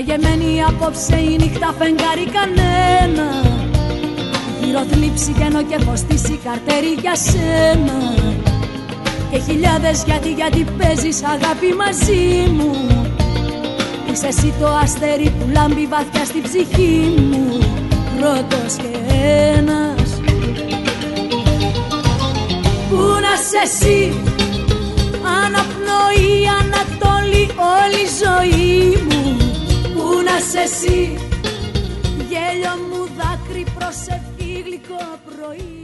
Παγεμένη απόψε η νύχτα φεγγάρι κανένα, γύρω θλίψη κενό και έχω στήσει καρτέρι για σένα. Και χιλιάδες γιατί παίζεις αγάπη μαζί μου. Είσαι εσύ το αστέρι που λάμπει βαθιά στην ψυχή μου, πρώτος και ένας. Πού να σε εσύ, αναπνοή, ανατόλη, όλη η ζωή μου. Πού να σε εσύ, γέλιο μου, δάκρυ, προσευχή, γλυκό πρωί.